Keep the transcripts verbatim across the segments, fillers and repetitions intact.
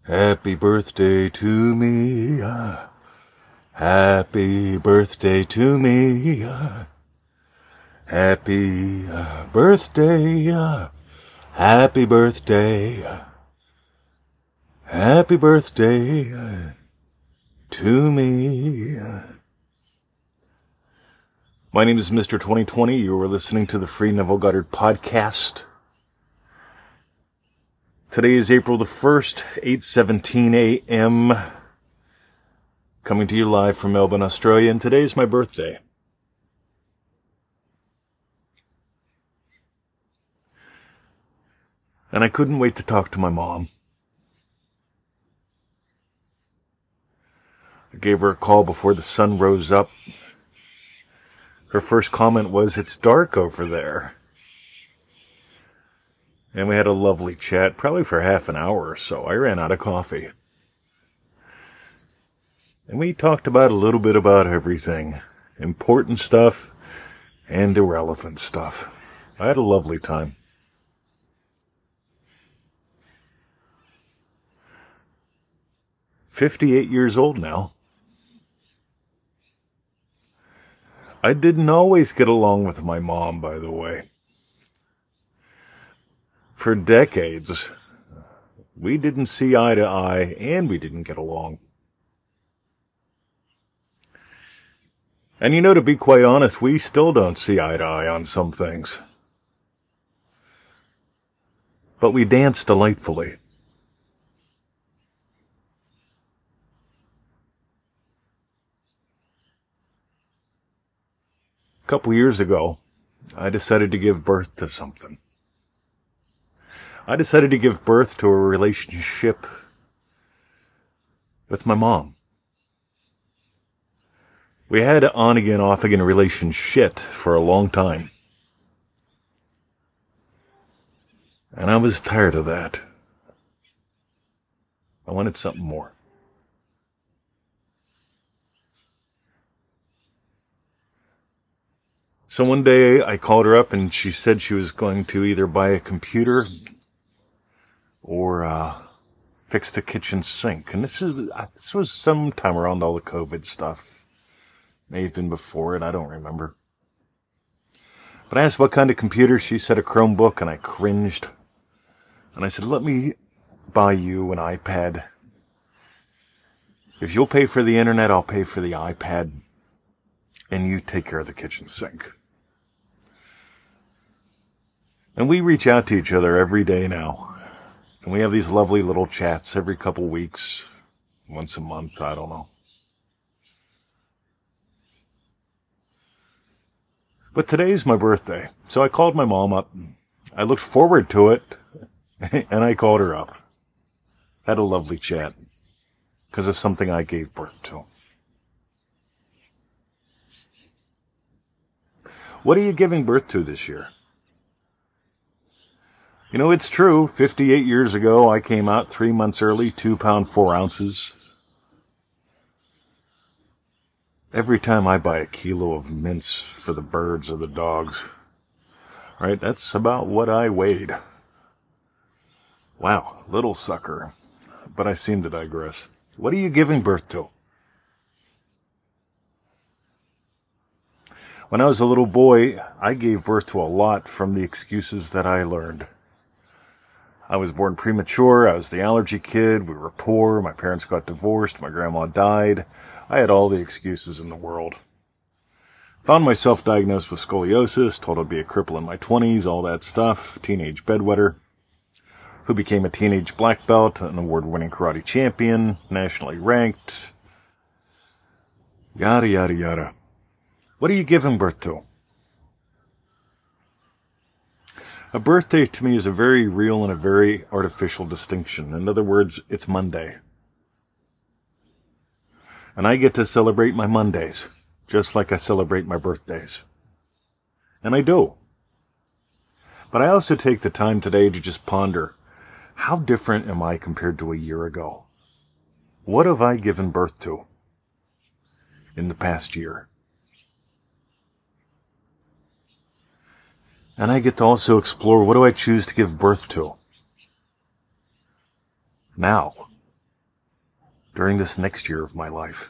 Happy birthday to me. uh, Happy birthday to me. uh, Happy uh, birthday. uh, Happy birthday. uh, Happy birthday uh, to me. uh. My name is Mister twenty twenty. You are listening to the Free Neville Goddard podcast. Today is April the first, eight seventeen a.m. Coming to you live from Melbourne, Australia, and today is my birthday. And I couldn't wait to talk to my mom. I gave her a call before the sun rose up. Her first comment was, "It's dark over there." And we had a lovely chat, probably for half an hour or so. I ran out of coffee. And we talked about a little bit about everything. Important stuff and irrelevant stuff. I had a lovely time. fifty-eight years old now. I didn't always get along with my mom, by the way. For decades, we didn't see eye to eye, and we didn't get along. And you know, to be quite honest, we still don't see eye to eye on some things. But we dance delightfully. A couple years ago, I decided to give birth to something. I decided to give birth to a relationship with my mom. We had an on-again, off-again relationship for a long time. And I was tired of that. I wanted something more. So one day I called her up and she said she was going to either buy a computer or uh, fix the kitchen sink. And this is this was sometime around all the COVID stuff. May have been before it, I don't remember. But I asked what kind of computer. She said a Chromebook, and I cringed. And I said, let me buy you an iPad. If you'll pay for the internet, I'll pay for the iPad. And you take care of the kitchen sink. And we reach out to each other every day now. And we have these lovely little chats every couple weeks, once a month, I don't know. But today's my birthday, so I called my mom up. I looked forward to it, and I called her up. Had a lovely chat, because of something I gave birth to. What are you giving birth to this year? You know, it's true. fifty-eight years ago, I came out three months early, two pound, four ounces. Every time I buy a kilo of mince for the birds or the dogs, right, that's about what I weighed. Wow, little sucker. But I seem to digress. What are you giving birth to? When I was a little boy, I gave birth to a lot from the excuses that I learned. I was born premature, I was the allergy kid, we were poor, my parents got divorced, my grandma died. I had all the excuses in the world. Found myself diagnosed with scoliosis, told I'd be a cripple in my twenties, all that stuff, teenage bedwetter, who became a teenage black belt, an award-winning karate champion, nationally ranked, yada yada yada. What are you giving birth to? A birthday to me is a very real and a very artificial distinction. In other words, it's Monday. And I get to celebrate my Mondays, just like I celebrate my birthdays. And I do. But I also take the time today to just ponder, how different am I compared to a year ago? What have I given birth to in the past year? And I get to also explore, what do I choose to give birth to now? during this next year of my life.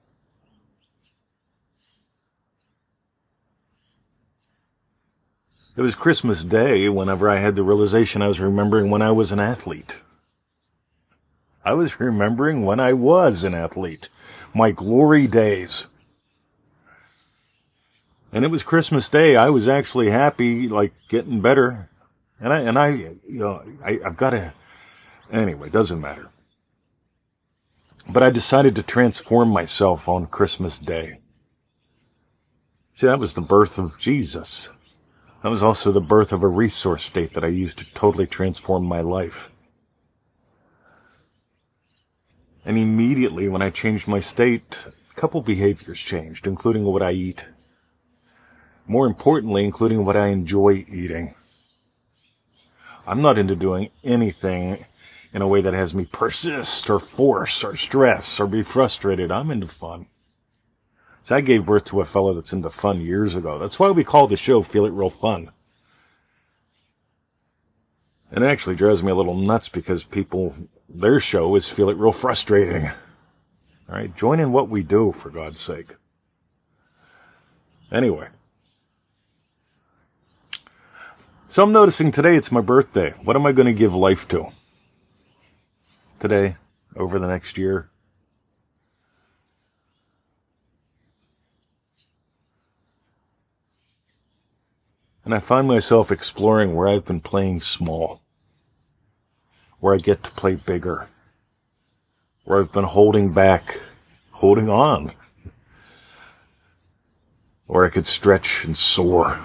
It was Christmas Day whenever I had the realization I was remembering when I was an athlete. I was remembering when I was an athlete. My glory days. And it was Christmas Day. I was actually happy, like getting better. And I, and I, you know, I, I've got to, anyway, doesn't matter. But I decided to transform myself on Christmas Day. See, that was the birth of Jesus. That was also the birth of a resource state that I used to totally transform my life. And immediately when I changed my state, a couple behaviors changed, including what I eat. More importantly, including what I enjoy eating. I'm not into doing anything in a way that has me persist or force or stress or be frustrated. I'm into fun. So I gave birth to a fellow that's into fun years ago. That's why we call the show Feel It Real Fun. And it actually drives me a little nuts because people, their show is Feel It Real Frustrating. All right, join in what we do, for God's sake. Anyway. So I'm noticing today it's my birthday. What am I going to give life to? Today, over the next year. And I find myself exploring where I've been playing small. Where I get to play bigger. Where I've been holding back, holding on. Where I could stretch and soar.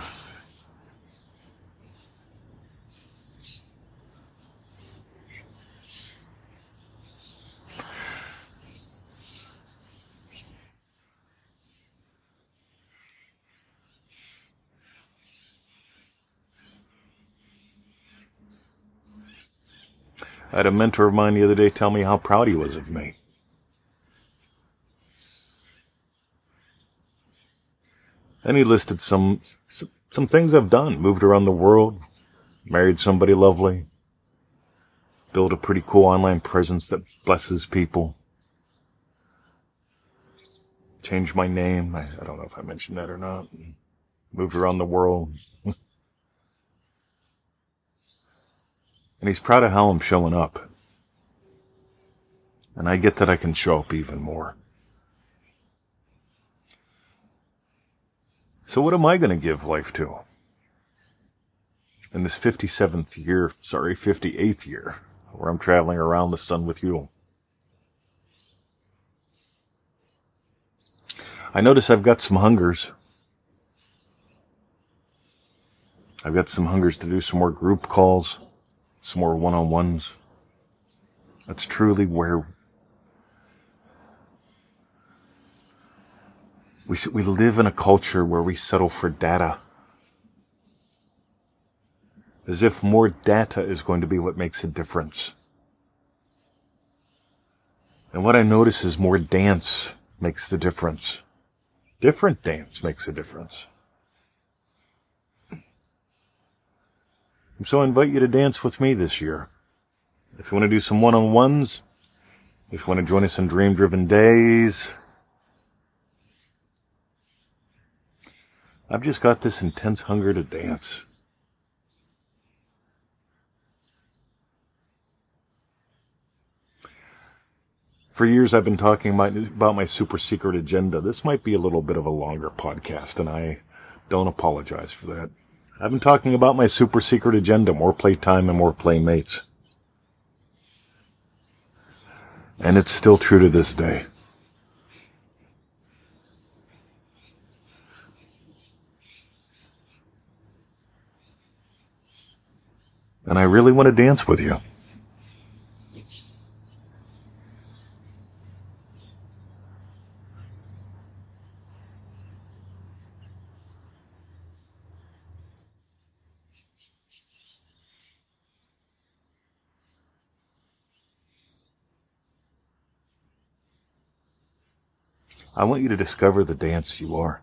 I had a mentor of mine the other day tell me how proud he was of me. And he listed some, some some things I've done. Moved around the world, married somebody lovely, built a pretty cool online presence that blesses people, changed my name. I, I don't know if I mentioned that or not. Moved around the world. And he's proud of how I'm showing up. And I get that I can show up even more. So what am I going to give life to? In this fifty-seventh year, sorry, fifty-eighth year, where I'm traveling around the sun with you. I notice I've got some hungers. I've got some hungers to do some more group calls. Some more one-on-ones. That's truly where we we live in a culture where we settle for data. As if more data is going to be what makes a difference. And what I notice is more dance makes the difference. Different dance makes a difference. So I invite you to dance with me this year. If you want to do some one-on-ones, if you want to join us in Dream-Driven Days, I've just got this intense hunger to dance. For years I've been talking my, about my super secret agenda. This might be a little bit of a longer podcast, and I don't apologize for that. I've been talking about my super secret agenda, more playtime and more playmates. And it's still true to this day. And I really want to dance with you. I want you to discover the dance you are.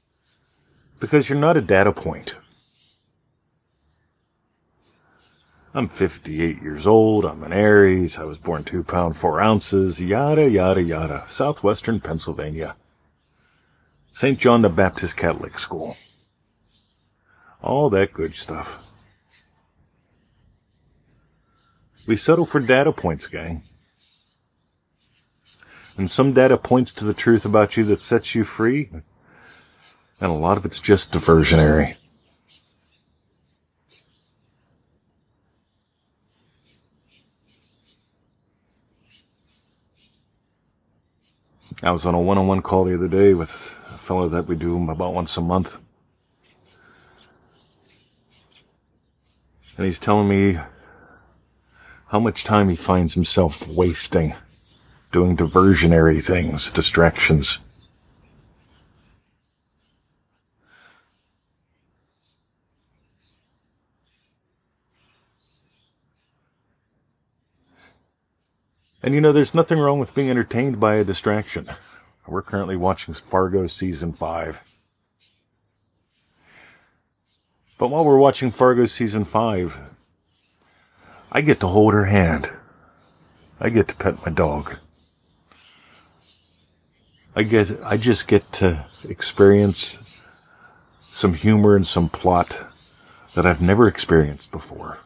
Because you're not a data point. I'm fifty-eight years old, I'm an Aries, I was born two pound four ounces, yada yada yada, southwestern Pennsylvania. Saint John the Baptist Catholic School. All that good stuff. We settle for data points, gang. And some data points to the truth about you that sets you free, and a lot of it's just diversionary. I was on a one-on-one call the other day with a fellow that we do about once a month. And he's telling me how much time he finds himself wasting doing diversionary things, distractions. And you know, there's nothing wrong with being entertained by a distraction. We're currently watching Fargo Season five. But while we're watching Fargo Season five, I get to hold her hand. I get to pet my dog. I get, I just get to experience some humor and some plot that I've never experienced before.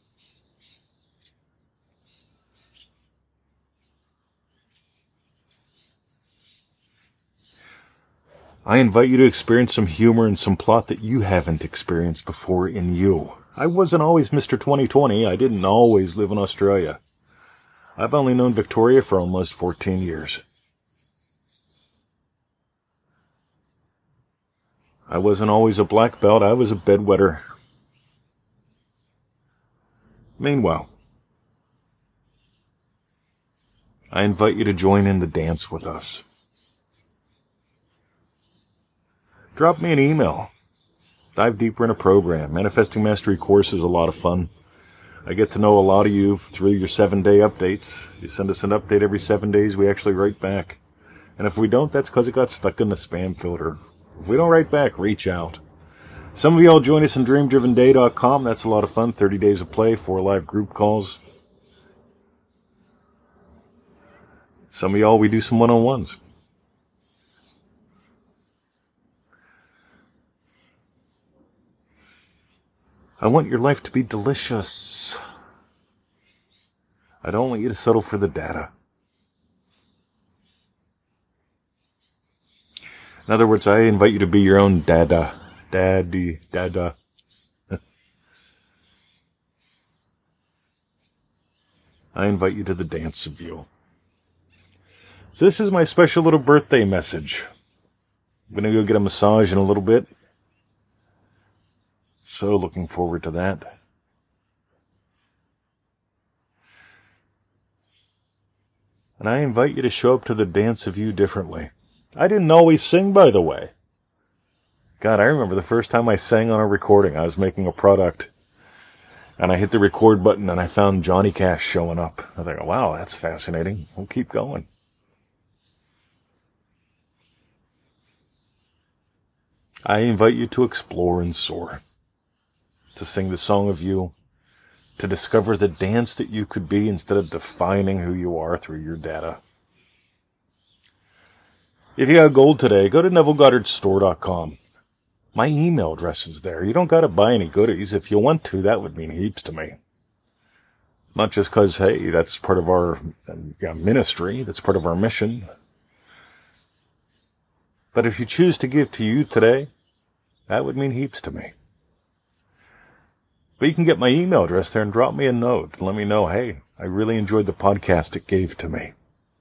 I invite you to experience some humor and some plot that you haven't experienced before in you. I wasn't always Mister twenty twenty. I didn't always live in Australia. I've only known Victoria for almost fourteen years. I wasn't always a black belt. I was a bedwetter. Meanwhile, I invite you to join in the dance with us. Drop me an email. Dive deeper in a program. Manifesting Mastery course is a lot of fun. I get to know a lot of you through your seven-day updates. You send us an update every seven days, we actually write back. And if we don't, that's because it got stuck in the spam filter. If we don't write back, reach out. Some of y'all join us on dream driven day dot com. That's a lot of fun. thirty days of play, four live group calls. Some of y'all, we do some one-on-ones. I want your life to be delicious. I don't want you to settle for the data. In other words, I invite you to be your own dada. Daddy, dada. I invite you to the dance of you. So this is my special little birthday message. I'm going to go get a massage in a little bit. So looking forward to that. And I invite you to show up to the dance of you differently. I didn't always sing, by the way. God, I remember the first time I sang on a recording. I was making a product. And I hit the record button and I found Johnny Cash showing up. I thought, wow, that's fascinating. We'll keep going. I invite you to explore and soar. To sing the song of you, to discover the dance that you could be instead of defining who you are through your data. If you got gold today, go to Neville Goddard Store dot com. My email address is there. You don't got to buy any goodies. If you want to, that would mean heaps to me. Not just because, hey, that's part of our uh, ministry, that's part of our mission. But if you choose to give to you today, that would mean heaps to me. But you can get my email address there and drop me a note and let me know, hey, I really enjoyed the podcast it gave to me.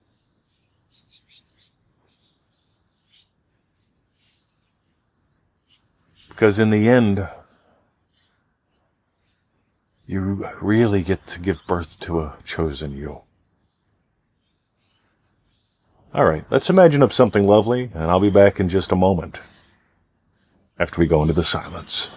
Because in the end, you really get to give birth to a chosen you. All right, let's imagine up something lovely, and I'll be back in just a moment after we go into the silence.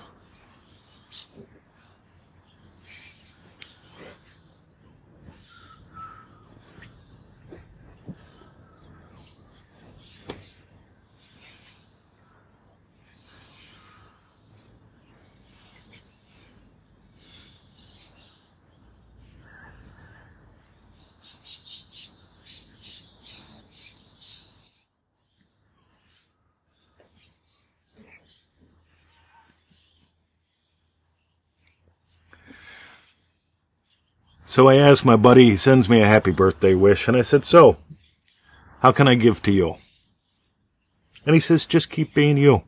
So I asked my buddy, he sends me a happy birthday wish, and I said, so, how can I give to you? And he says, just keep being you.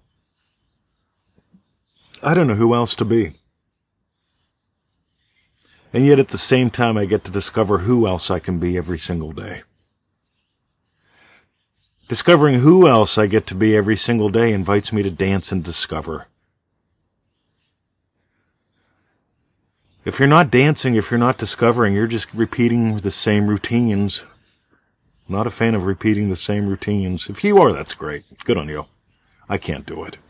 I don't know who else to be. And yet at the same time, I get to discover who else I can be every single day. Discovering who else I get to be every single day invites me to dance and discover. If you're not dancing, if you're not discovering, you're just repeating the same routines. I'm not a fan of repeating the same routines. If you are, that's great. Good on you. I can't do it.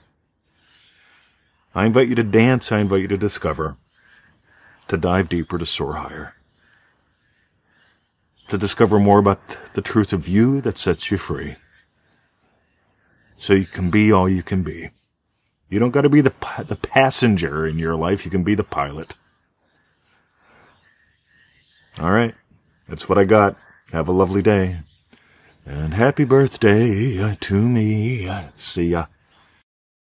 I invite you to dance. I invite you to discover. To dive deeper, to soar higher. To discover more about the truth of you that sets you free. So you can be all you can be. You don't got to be the the passenger in your life. You can be the pilot. All right. That's what I got. Have a lovely day. And happy birthday to me. See ya.